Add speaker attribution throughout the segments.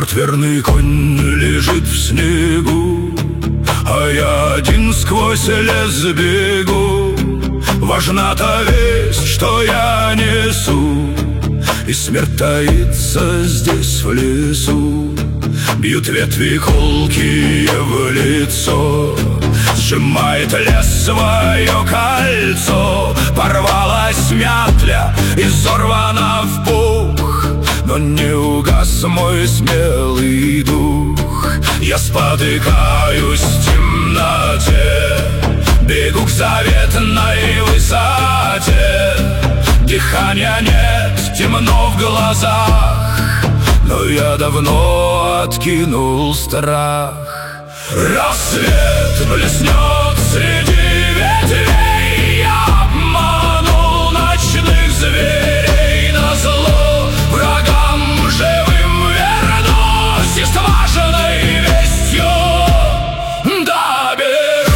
Speaker 1: Верный конь лежит в снегу, а я один сквозь лес бегу. Важна та весть, что я несу, и смерть таится здесь в лесу. Бьют ветви колкие в лицо, сжимает лес свое кольцо. Порвалась мятля, изорвана в пух, но не угас мой смелый дух. Я спотыкаюсь в темноте, бегу к заветной высоте. Дыхания нет, темно в глазах, но я давно откинул страх. Рассвет блеснет среди ветвей, я обманул ночных зверей. Назло врагам живым вернусь, и с важной вестью доберусь.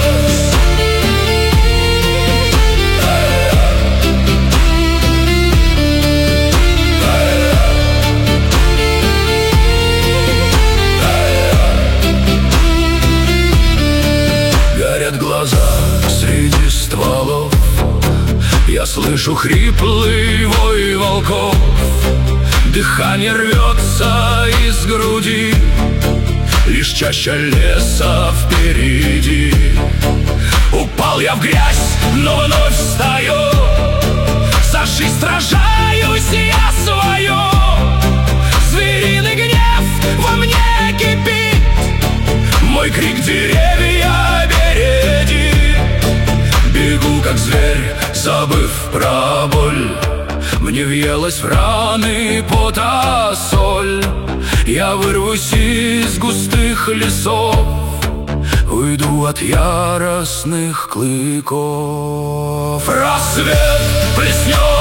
Speaker 1: Горят глаза среди стволов, я слышу хриплый вой волков. Дыхание рвется из груди, лишь чаща леса впереди. Упал я в грязь, но вновь встаю, за жизнь сражаюсь я свою. Звериный гнев во мне кипит, мой крик деревья береги. Бегу как зверь, забыв про боль, мне въелась в раны пота соль. Я вырвусь из густых лесов, уйду от яростных клыков. Рассвет блеснет